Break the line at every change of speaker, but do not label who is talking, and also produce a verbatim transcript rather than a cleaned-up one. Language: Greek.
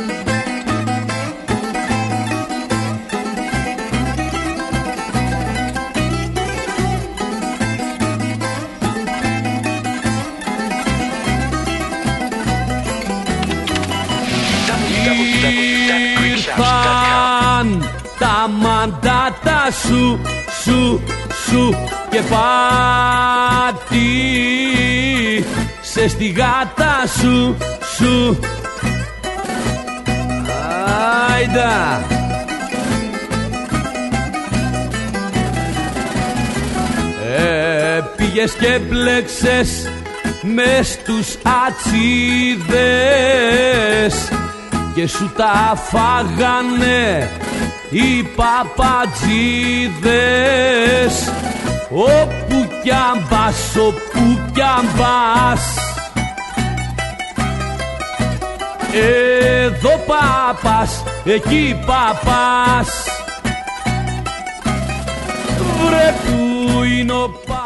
Ήρθαν τα μαντάτα σου, σου, σου και πάτησε στη γάτα σου, σου. Άιντα. Ε, πήγες και μπλέξες μες στους ατσίδες και σου τα φάγανε οι παπατζίδες. Όπου κι αν πας, όπου κι αν πας, εδώ παπάς, εκεί παπάς. Βρε που είναι ο παπάς.